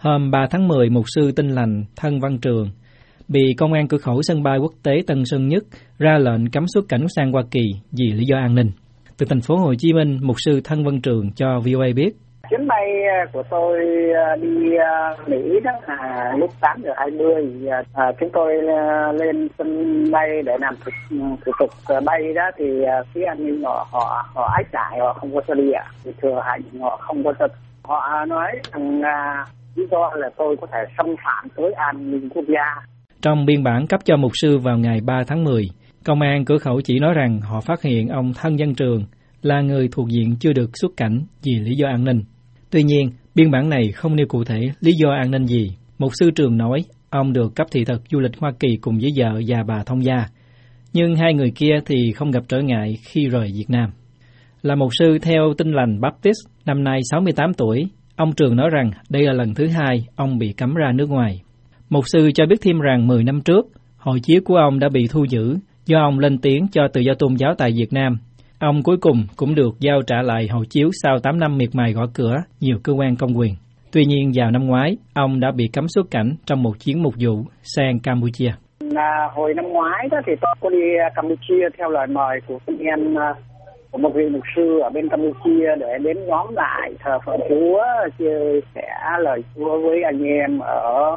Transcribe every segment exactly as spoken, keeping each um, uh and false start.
Hôm ba tháng mười, mục sư Tin Lành Thân Văn Trường bị Công an cửa khẩu sân bay quốc tế Tân Sơn Nhất ra lệnh cấm xuất cảnh sang Hoa Kỳ vì lý do an ninh. Từ thành phố Hồ Chí Minh, mục sư Thân Văn Trường cho vê o a biết. Chuyến bay của tôi đi Mỹ đó là lúc tám giờ hai mươi. À, chúng tôi lên sân bay để làm thủ tục bay đó thì phía an ninh họ họ họ ách giải, họ không có cho đi ạ. Thì thừa hành họ không có cho. Họ nói rằng à, lý do là tôi có thể xâm phạm tới an ninh quốc gia. Trong biên bản cấp cho mục sư vào ngày ba tháng mười, Công an cửa khẩu chỉ nói rằng họ phát hiện ông Thân Văn Trường là người thuộc diện chưa được xuất cảnh vì lý do an ninh. Tuy nhiên, biên bản này không nêu cụ thể lý do an ninh gì. Mục sư Trường nói ông được cấp thị thực du lịch Hoa Kỳ cùng với vợ và bà thông gia, nhưng hai người kia thì không gặp trở ngại khi rời Việt Nam. Là mục sư theo Tin Lành Baptist, năm nay sáu mươi tám tuổi, ông Trường nói rằng đây là lần thứ hai ông bị cấm ra nước ngoài. Mục sư cho biết thêm rằng mười năm trước, hộ chiếu của ông đã bị thu giữ do ông lên tiếng cho tự do tôn giáo tại Việt Nam. Ông cuối cùng cũng được giao trả lại hộ chiếu sau tám năm miệt mài gõ cửa nhiều cơ quan công quyền. Tuy nhiên vào năm ngoái, ông đã bị cấm xuất cảnh trong một chuyến mục vụ sang Campuchia. À, hồi năm ngoái đó thì tôi có đi Campuchia theo lời mời của anh em của một vị mục sư ở bên Campuchia để đến nhóm lại thờ phượng Chúa, chia sẻ lời Chúa với anh em ở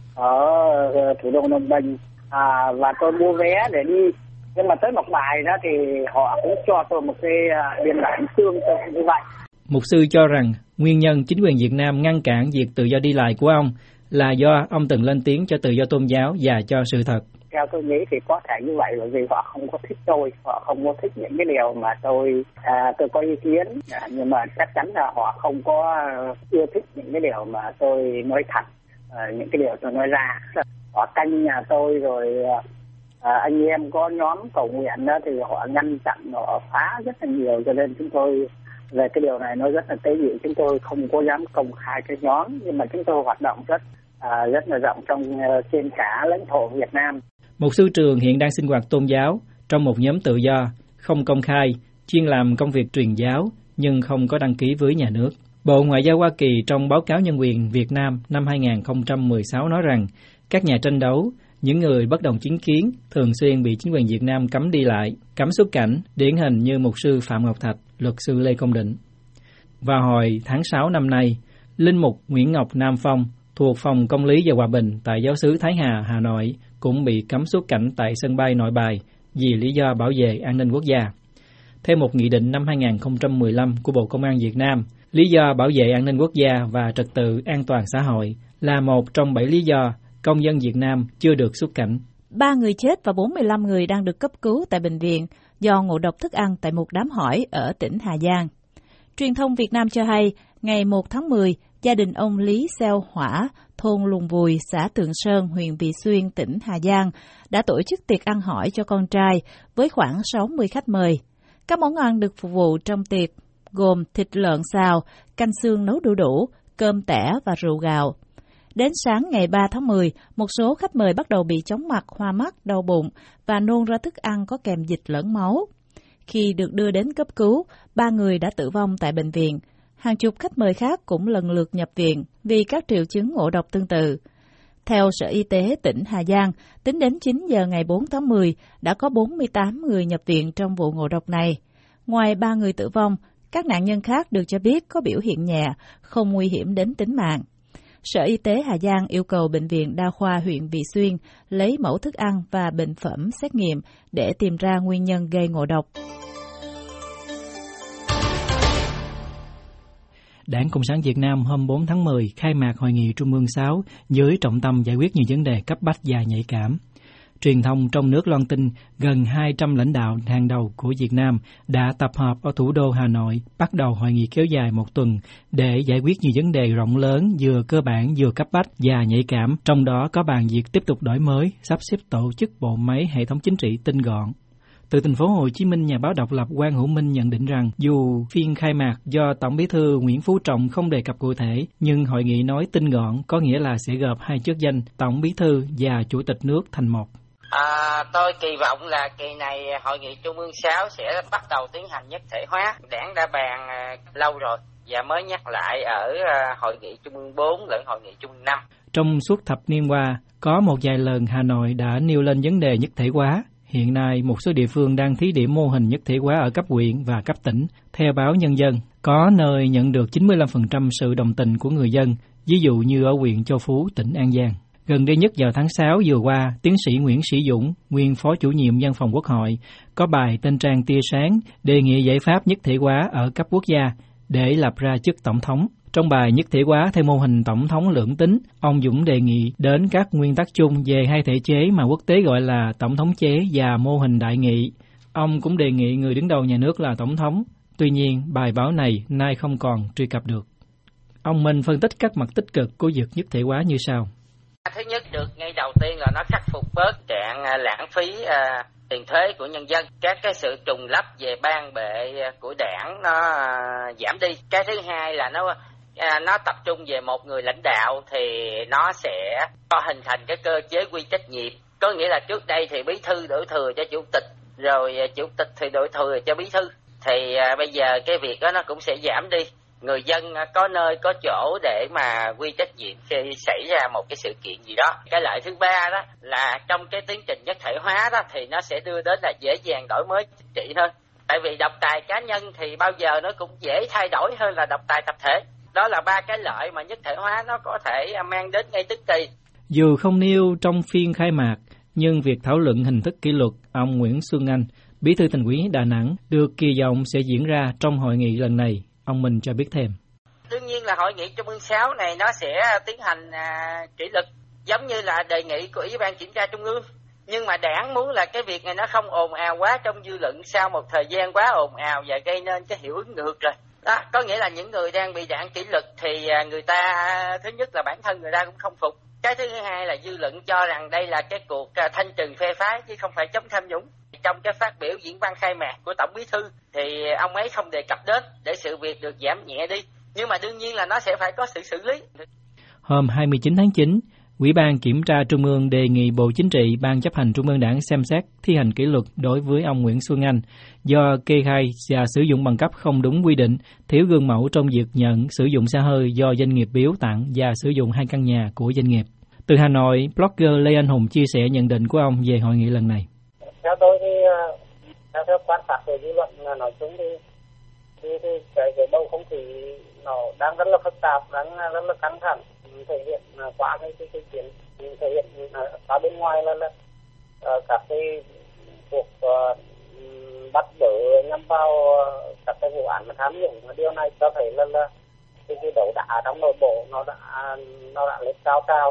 ở thủ đô Phnom Penh. À, và tôi mua vé để đi. Nhưng mà tới một bài đó thì họ cũng cho tôi một cái biên bản tương tự như vậy. Mục sư cho rằng nguyên nhân chính quyền Việt Nam ngăn cản việc tự do đi lại của ông là do ông từng lên tiếng cho tự do tôn giáo và cho sự thật. Theo tôi nghĩ thì có thể như vậy, bởi vì họ không có thích tôi, họ không có thích những cái điều mà tôi à, tôi có ý kiến, à, nhưng mà chắc chắn là họ không có ưa thích những cái điều mà tôi nói thật, à, những cái điều tôi nói ra. Họ canh nhà tôi rồi. À, anh em có nhóm cầu nguyện đó thì họ ngăn chặn, họ phá rất là nhiều, cho nên chúng tôi về cái điều này nó rất là tế nhị. Chúng tôi không có dám công khai cái nhóm, nhưng mà chúng tôi hoạt động rất à, rất là rộng trong trên cả lãnh thổ Việt Nam. Mục sư Trường hiện đang sinh hoạt tôn giáo trong một nhóm tự do, không công khai, chuyên làm công việc truyền giáo nhưng không có đăng ký với nhà nước. Bộ Ngoại giao Hoa Kỳ trong báo cáo nhân quyền Việt Nam năm hai không một sáu nói rằng các nhà tranh đấu, những người bất đồng chính kiến thường xuyên bị chính quyền Việt Nam cấm đi lại, cấm xuất cảnh, điển hình như mục sư Phạm Ngọc Thạch, luật sư Lê Công Định. Vào hồi tháng sáu năm nay, linh mục Nguyễn Ngọc Nam Phong thuộc Phòng Công lý và Hòa bình tại Giáo xứ Thái Hà, Hà Nội cũng bị cấm xuất cảnh tại sân bay Nội Bài vì lý do bảo vệ an ninh quốc gia. Theo một nghị định năm hai không một lăm của Bộ Công an Việt Nam, lý do bảo vệ an ninh quốc gia và trật tự an toàn xã hội là một trong bảy lý do công dân Việt Nam chưa được xuất cảnh. Ba người chết và bốn mươi lăm người đang được cấp cứu tại bệnh viện do ngộ độc thức ăn tại một đám hỏi ở tỉnh Hà Giang. Truyền thông Việt Nam cho hay, ngày một tháng mười, gia đình ông Lý Xeo Hỏa, thôn Lùng Vùi, xã Tượng Sơn, huyện Vị Xuyên, tỉnh Hà Giang, đã tổ chức tiệc ăn hỏi cho con trai với khoảng sáu mươi khách mời. Các món ăn được phục vụ trong tiệc gồm thịt lợn xào, canh xương nấu đu đủ, cơm tẻ và rượu gạo. Đến sáng ngày ba tháng mười, một số khách mời bắt đầu bị chóng mặt, hoa mắt, đau bụng và nôn ra thức ăn có kèm dịch lẫn máu. Khi được đưa đến cấp cứu, ba người đã tử vong tại bệnh viện. Hàng chục khách mời khác cũng lần lượt nhập viện vì các triệu chứng ngộ độc tương tự. Theo Sở Y tế tỉnh Hà Giang, tính đến chín giờ ngày bốn tháng mười, đã có bốn mươi tám người nhập viện trong vụ ngộ độc này. Ngoài ba người tử vong, các nạn nhân khác được cho biết có biểu hiện nhẹ, không nguy hiểm đến tính mạng. Sở Y tế Hà Giang yêu cầu Bệnh viện Đa khoa huyện Vị Xuyên lấy mẫu thức ăn và bệnh phẩm xét nghiệm để tìm ra nguyên nhân gây ngộ độc. Đảng Cộng sản Việt Nam hôm bốn tháng mười khai mạc Hội nghị Trung ương sáu với trọng tâm giải quyết nhiều vấn đề cấp bách và nhạy cảm. Truyền thông trong nước loan tin gần hai trăm lãnh đạo hàng đầu của Việt Nam đã tập hợp ở thủ đô Hà Nội, bắt đầu hội nghị kéo dài một tuần để giải quyết nhiều vấn đề rộng lớn, vừa cơ bản vừa cấp bách và nhạy cảm, trong đó có bàn việc tiếp tục đổi mới, sắp xếp tổ chức bộ máy hệ thống chính trị tinh gọn. Từ thành phố Hồ Chí Minh, nhà báo độc lập Quang Hữu Minh nhận định rằng dù phiên khai mạc do Tổng Bí thư Nguyễn Phú Trọng không đề cập cụ thể, nhưng hội nghị nói tinh gọn có nghĩa là sẽ gộp hai chức danh Tổng Bí thư và Chủ tịch nước thành một. À, tôi kỳ vọng là kỳ này Hội nghị Trung ương sáu sẽ bắt đầu tiến hành nhất thể hóa. Đảng đã bàn à, lâu rồi, và mới nhắc lại ở Hội nghị Trung ương bốn lẫn Hội nghị Trung ương năm. Trong suốt thập niên qua, có một vài lần Hà Nội đã nêu lên vấn đề nhất thể hóa. Hiện nay, một số địa phương đang thí điểm mô hình nhất thể hóa ở cấp huyện và cấp tỉnh. Theo báo Nhân dân, có nơi nhận được chín mươi lăm phần trăm sự đồng tình của người dân, ví dụ như ở huyện Châu Phú, tỉnh An Giang. Gần đây nhất vào tháng sáu vừa qua, tiến sĩ Nguyễn Sĩ Dũng, nguyên Phó Chủ nhiệm Văn phòng Quốc hội, có bài trên trang Tia Sáng đề nghị giải pháp nhất thể hóa ở cấp quốc gia để lập ra chức tổng thống. Trong bài nhất thể hóa theo mô hình tổng thống lưỡng tính, ông Dũng đề nghị đến các nguyên tắc chung về hai thể chế mà quốc tế gọi là tổng thống chế và mô hình đại nghị. Ông cũng đề nghị người đứng đầu nhà nước là tổng thống. Tuy nhiên, bài báo này nay không còn truy cập được. Ông Minh phân tích các mặt tích cực của việc nhất thể hóa như sau. Thứ nhất, được ngay đầu tiên là nó khắc phục bớt trạng lãng phí à, tiền thuế của nhân dân. Các cái sự trùng lắp về ban bệ của đảng nó à, giảm đi. Cái thứ hai là nó à, nó tập trung về một người lãnh đạo thì nó sẽ có hình thành cái cơ chế quy trách nhiệm. Có nghĩa là trước đây thì bí thư đổ thừa cho chủ tịch, rồi chủ tịch thì đổ thừa cho bí thư. Thì à, bây giờ cái việc đó nó cũng sẽ giảm đi. Người dân có nơi có chỗ để mà quy trách nhiệm khi xảy ra một cái sự kiện gì đó. Cái lợi thứ ba đó là trong cái tiến trình nhất thể hóa đó thì nó sẽ đưa đến là dễ dàng đổi mới chính trị hơn. Tại vì độc tài cá nhân thì bao giờ nó cũng dễ thay đổi hơn là độc tài tập thể. Đó là ba cái lợi mà nhất thể hóa nó có thể mang đến ngay tức thì. Dù không nêu trong phiên khai mạc, nhưng việc thảo luận hình thức kỷ luật, ông Nguyễn Xuân Anh, Bí thư Thành ủy Đà Nẵng, được kỳ vọng sẽ diễn ra trong hội nghị lần này. Ông Minh cho biết thêm. Đương nhiên là hội nghị Trung ương sáu này nó sẽ tiến hành à, kỷ luật giống như là đề nghị của Ủy ban Kiểm tra Trung ương. Nhưng mà đảng muốn là cái việc này nó không ồn ào quá trong dư luận sau một thời gian quá ồn ào và gây nên cái hiệu ứng ngược rồi. Đó, có nghĩa là những người đang bị đảng kỷ luật thì người ta, thứ nhất là bản thân người ta cũng không phục. Cái thứ hai là dư luận cho rằng đây là cái cuộc thanh trừng phe phái chứ không phải chống tham nhũng. Trong cái phát biểu diễn văn khai mạc của Tổng Bí thư thì ông ấy không đề cập đến để sự việc được giảm nhẹ đi. Nhưng mà đương nhiên là nó sẽ phải có sự xử lý. Hôm hai mươi chín tháng chín, Ủy ban Kiểm tra Trung ương đề nghị Bộ Chính trị, Ban Chấp hành Trung ương Đảng xem xét thi hành kỷ luật đối với ông Nguyễn Xuân Anh do kê khai và sử dụng bằng cấp không đúng quy định, thiếu gương mẫu trong việc nhận, sử dụng xe hơi do doanh nghiệp biếu tặng và sử dụng hai căn nhà của doanh nghiệp. Từ Hà Nội, blogger Lê Anh Hùng chia sẻ nhận định của ông về hội nghị lần này. Theo tôi thì theo, theo quan sát về dư luận là nói chung thì, thì, thì cái, cái bầu không khí nó đang rất là phức tạp, đang rất là căng thẳng, thể hiện qua cái cái, cái chuyện thể hiện ở bên ngoài là, là uh, các cái cuộc uh, bắt giữ nhằm vào uh, các cái vụ án mà tham nhũng. Điều này cho thấy là, là cái, cái đấu đá trong nội bộ nó đã nó đã lên cao cao,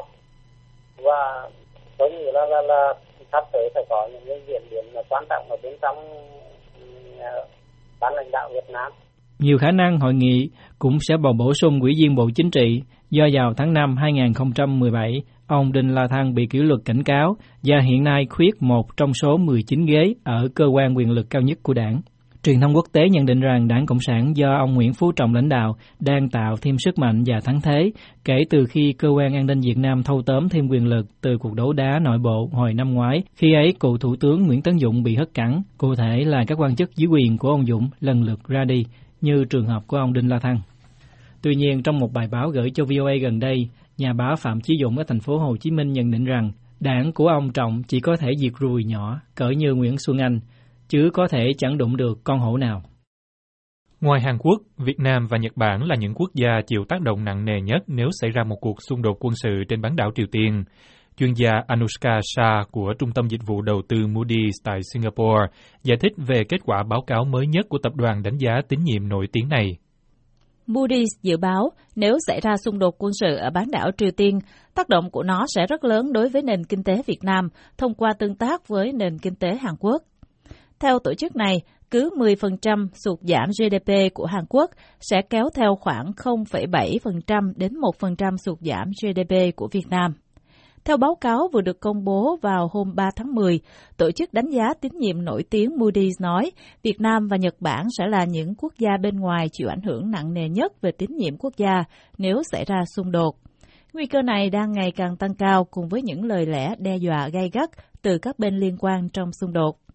và tôi nghĩ là là, là sắp tới phải có những cái diễn biến quan trọng ở bên trong uh, ban lãnh đạo Việt Nam. Nhiều khả năng hội nghị cũng sẽ bầu bổ sung Ủy viên Bộ Chính trị do vào tháng năm hai nghìn không trăm mười bảy, ông Đinh La Thăng bị kỷ luật cảnh cáo và hiện nay khuyết một trong số mười chín ghế ở cơ quan quyền lực cao nhất của đảng. Truyền thông quốc tế nhận định rằng Đảng Cộng sản do ông Nguyễn Phú Trọng lãnh đạo đang tạo thêm sức mạnh và thắng thế kể từ khi Cơ quan An ninh Việt Nam thâu tóm thêm quyền lực từ cuộc đấu đá nội bộ hồi năm ngoái. Khi ấy, cựu Thủ tướng Nguyễn Tấn Dũng bị hất cẳng, cụ thể là các quan chức dưới quyền của ông Dũng lần lượt ra đi, như trường hợp của ông Đinh La Thăng. Tuy nhiên, trong một bài báo gửi cho vê o a gần đây, nhà báo Phạm Chí Dũng ở thành phố Hồ Chí Minh nhận định rằng đảng của ông Trọng chỉ có thể diệt ruồi nhỏ cỡ như Nguyễn Xuân Anh, chứ có thể chẳng đụng được con hổ nào. Ngoài Hàn Quốc, Việt Nam và Nhật Bản là những quốc gia chịu tác động nặng nề nhất nếu xảy ra một cuộc xung đột quân sự trên bán đảo Triều Tiên. Chuyên gia Anushka Shah của Trung tâm Dịch vụ Đầu tư Moody's tại Singapore giải thích về kết quả báo cáo mới nhất của tập đoàn đánh giá tín nhiệm nổi tiếng này. Moody's dự báo nếu xảy ra xung đột quân sự ở bán đảo Triều Tiên, tác động của nó sẽ rất lớn đối với nền kinh tế Việt Nam thông qua tương tác với nền kinh tế Hàn Quốc. Theo tổ chức này, cứ mười phần trăm sụt giảm giê đê pê của Hàn Quốc sẽ kéo theo khoảng không phẩy bảy phần trăm đến một phần trăm sụt giảm giê đê pê của Việt Nam. Theo báo cáo vừa được công bố vào hôm ba tháng mười, tổ chức đánh giá tín nhiệm nổi tiếng Moody's nói Việt Nam và Nhật Bản sẽ là những quốc gia bên ngoài chịu ảnh hưởng nặng nề nhất về tín nhiệm quốc gia nếu xảy ra xung đột. Nguy cơ này đang ngày càng tăng cao cùng với những lời lẽ đe dọa gay gắt từ các bên liên quan trong xung đột.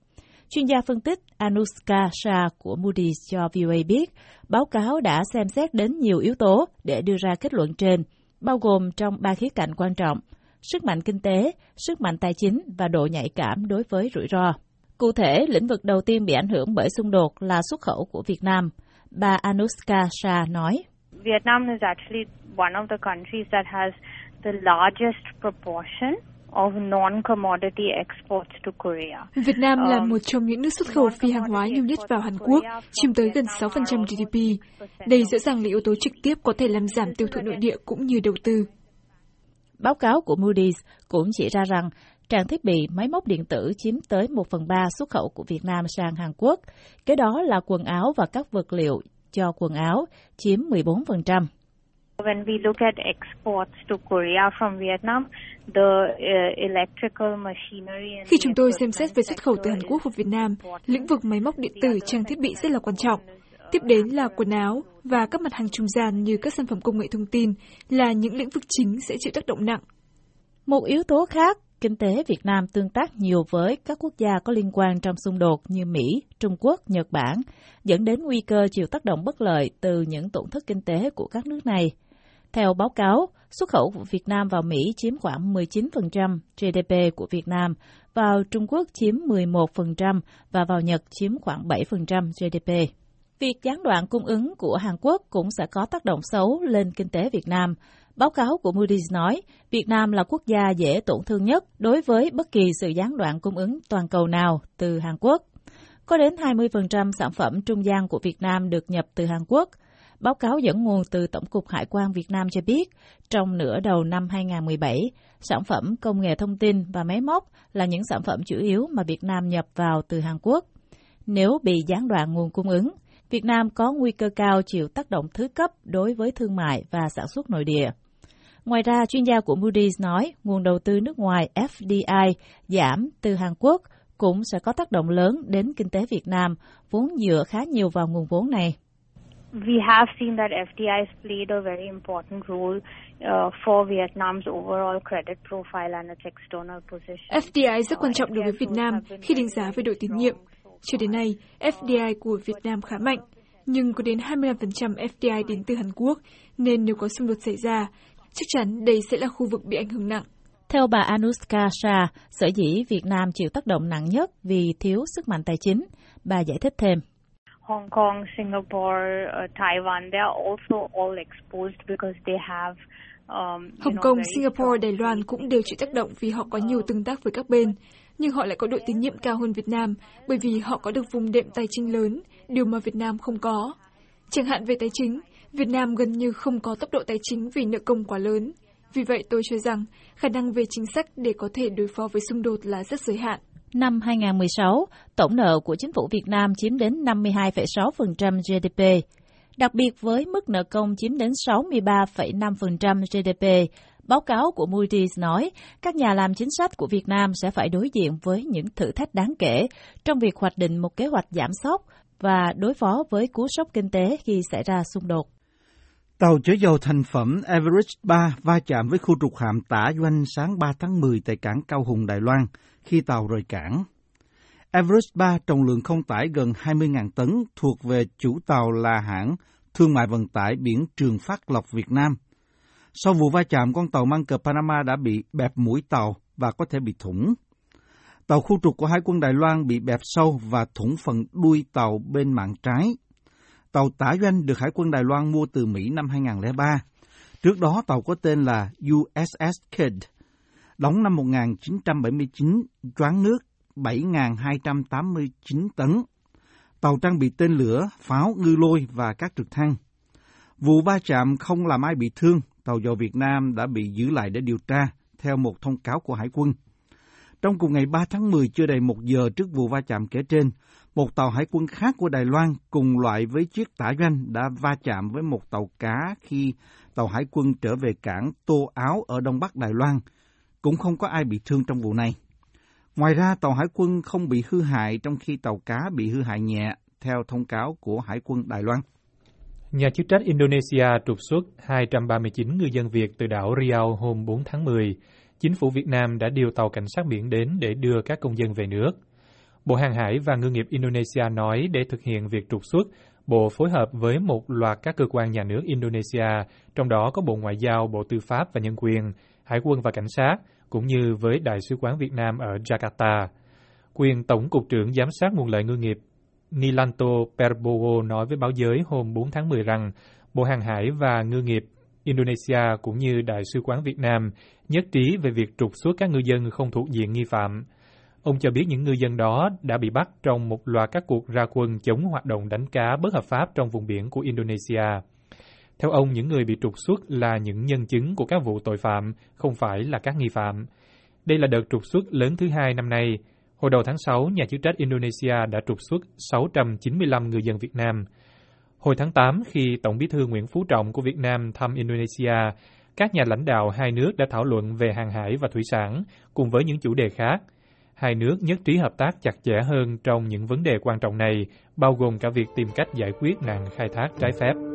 Chuyên gia phân tích Anushka Shah của Moody's cho vê o a biết, báo cáo đã xem xét đến nhiều yếu tố để đưa ra kết luận trên, bao gồm trong ba khía cạnh quan trọng: sức mạnh kinh tế, sức mạnh tài chính và độ nhạy cảm đối với rủi ro. Cụ thể, lĩnh vực đầu tiên bị ảnh hưởng bởi xung đột là xuất khẩu của Việt Nam. Bà Anushka Shah nói, Vietnam is actually one of the countries that has the largest proportion of non-commodity exports to Korea. Việt Nam là một trong những nước xuất khẩu phi hàng hóa nhiều nhất vào Hàn Quốc, chiếm tới gần sáu phần trăm giê đê pê. Đây rõ ràng là yếu tố trực tiếp có thể làm giảm tiêu thụ nội địa cũng như đầu tư. Báo cáo của Moody's cũng chỉ ra rằng trang thiết bị, máy móc điện tử chiếm tới một phần ba xuất khẩu của Việt Nam sang Hàn Quốc. Kế đó là quần áo và các vật liệu cho quần áo, chiếm mười bốn phần trăm. When we look at exports to Korea from Vietnam, the uh, electrical machinery and Khi chúng tôi xem xét về xuất khẩu từ Hàn Quốc vào Việt Nam, lĩnh vực máy móc điện tử, trang thiết bị rất là quan trọng. Tiếp đến là quần áo và các mặt hàng trung gian như các sản phẩm công nghệ thông tin là những lĩnh vực chính sẽ chịu tác động nặng. Một yếu tố khác, kinh tế Việt Nam tương tác nhiều với các quốc gia có liên quan trong xung đột như Mỹ, Trung Quốc, Nhật Bản, dẫn đến nguy cơ chịu tác động bất lợi từ những tổn thất kinh tế của các nước này. Theo báo cáo, xuất khẩu của Việt Nam vào Mỹ chiếm khoảng mười chín phần trăm giê đê pê của Việt Nam, vào Trung Quốc chiếm mười một phần trăm và vào Nhật chiếm khoảng bảy phần trăm giê đê pê. Việc gián đoạn cung ứng của Hàn Quốc cũng sẽ có tác động xấu lên kinh tế Việt Nam. Báo cáo của Moody's nói, Việt Nam là quốc gia dễ tổn thương nhất đối với bất kỳ sự gián đoạn cung ứng toàn cầu nào từ Hàn Quốc. Có đến hai mươi phần trăm sản phẩm trung gian của Việt Nam được nhập từ Hàn Quốc. Báo cáo dẫn nguồn từ Tổng cục Hải quan Việt Nam cho biết, trong nửa đầu năm hai không một bảy, sản phẩm công nghệ thông tin và máy móc là những sản phẩm chủ yếu mà Việt Nam nhập vào từ Hàn Quốc. Nếu bị gián đoạn nguồn cung ứng, Việt Nam có nguy cơ cao chịu tác động thứ cấp đối với thương mại và sản xuất nội địa. Ngoài ra, chuyên gia của Moody's nói nguồn đầu tư nước ngoài ép đê i giảm từ Hàn Quốc cũng sẽ có tác động lớn đến kinh tế Việt Nam, vốn dựa khá nhiều vào nguồn vốn này. We have seen that ép đê i has played a very important role uh, for Vietnam's overall credit profile and its external position. ép đê i rất quan trọng đối với Việt Nam khi đánh giá về độ tín nhiệm. Cho đến nay, ép đê i của Việt Nam khá mạnh, nhưng có đến hai mươi lăm phần trăm ép đê i đến từ Hàn Quốc, nên nếu có xung đột xảy ra, chắc chắn đây sẽ là khu vực bị ảnh hưởng nặng. Theo bà Anushka Shah, sở dĩ Việt Nam chịu tác động nặng nhất vì thiếu sức mạnh tài chính. Bà giải thích thêm. Hong Kong, Singapore, uh, Taiwan, they are also all exposed because they have um, Hồng Kông, Singapore, Đài Loan cũng đều chịu tác động vì họ có nhiều tương tác với các bên, nhưng họ lại có độ tín nhiệm cao hơn Việt Nam bởi vì họ có được vùng đệm tài chính lớn, điều mà Việt Nam không có. Chẳng hạn về tài chính, Việt Nam gần như không có tốc độ tài chính vì nợ công quá lớn. Vì vậy tôi cho rằng khả năng về chính sách để có thể đối phó với xung đột là rất giới hạn. Năm hai không một sáu, tổng nợ của chính phủ Việt Nam chiếm đến năm mươi hai phẩy sáu phần trăm giê đê pê. Đặc biệt với mức nợ công chiếm đến sáu mươi ba phẩy năm phần trăm giê đê pê, báo cáo của Moody's nói các nhà làm chính sách của Việt Nam sẽ phải đối diện với những thử thách đáng kể trong việc hoạch định một kế hoạch giảm sốc và đối phó với cú sốc kinh tế khi xảy ra xung đột. Tàu chở dầu thành phẩm Everest ba va chạm với khu trục hạm Tả Doanh sáng ba tháng mười tại cảng Cao Hùng, Đài Loan khi tàu rời cảng. Everest ba trọng lượng không tải gần hai mươi nghìn tấn thuộc về chủ tàu là hãng thương mại vận tải biển Trường Phát Lộc Việt Nam. Sau vụ va chạm, con tàu mang cờ Panama đã bị bẹp mũi tàu và có thể bị thủng. Tàu khu trục của Hải quân Đài Loan bị bẹp sâu và thủng phần đuôi tàu bên mạn trái. Tàu Tả Doanh được Hải quân Đài Loan mua từ Mỹ năm hai không không ba. Trước đó tàu có tên là u ét ét Kidd, đóng năm một nghìn chín trăm bảy mươi chín, choán nước bảy nghìn hai trăm tám mươi chín tấn. Tàu trang bị tên lửa, pháo, ngư lôi và các trực thăng. Vụ va chạm không làm ai bị thương, tàu dầu Việt Nam đã bị giữ lại để điều tra, theo một thông cáo của Hải quân. Trong cùng ngày ba tháng mười, chưa đầy một giờ trước vụ va chạm kể trên, một tàu hải quân khác của Đài Loan cùng loại với chiếc Tả Doanh đã va chạm với một tàu cá khi tàu hải quân trở về cảng Tô Áo ở Đông Bắc Đài Loan. Cũng không có ai bị thương trong vụ này. Ngoài ra, tàu hải quân không bị hư hại trong khi tàu cá bị hư hại nhẹ, theo thông cáo của Hải quân Đài Loan. Nhà chức trách Indonesia trục xuất hai trăm ba mươi chín ngư dân Việt từ đảo Riau hôm bốn tháng mười. Chính phủ Việt Nam đã điều tàu cảnh sát biển đến để đưa các công dân về nước. Bộ Hàng hải và Ngư nghiệp Indonesia nói để thực hiện việc trục xuất, Bộ phối hợp với một loạt các cơ quan nhà nước Indonesia, trong đó có Bộ Ngoại giao, Bộ Tư pháp và Nhân quyền, Hải quân và Cảnh sát, cũng như với Đại sứ quán Việt Nam ở Jakarta. Quyền Tổng cục trưởng Giám sát nguồn lợi ngư nghiệp Nilanto Prabowo nói với báo giới hôm bốn tháng mười rằng Bộ Hàng hải và Ngư nghiệp Indonesia cũng như Đại sứ quán Việt Nam nhất trí về việc trục xuất các ngư dân không thuộc diện nghi phạm. Ông cho biết những ngư dân đó đã bị bắt trong một loạt các cuộc ra quân chống hoạt động đánh cá bất hợp pháp trong vùng biển của Indonesia. Theo ông, những người bị trục xuất là những nhân chứng của các vụ tội phạm, không phải là các nghi phạm. Đây là đợt trục xuất lớn thứ hai năm nay. Hồi đầu tháng sáu, nhà chức trách Indonesia đã trục xuất sáu trăm chín mươi lăm ngư dân Việt Nam. Hồi tháng tám, khi Tổng bí thư Nguyễn Phú Trọng của Việt Nam thăm Indonesia, các nhà lãnh đạo hai nước đã thảo luận về hàng hải và thủy sản, cùng với những chủ đề khác. Hai nước nhất trí hợp tác chặt chẽ hơn trong những vấn đề quan trọng này, bao gồm cả việc tìm cách giải quyết nạn khai thác trái phép.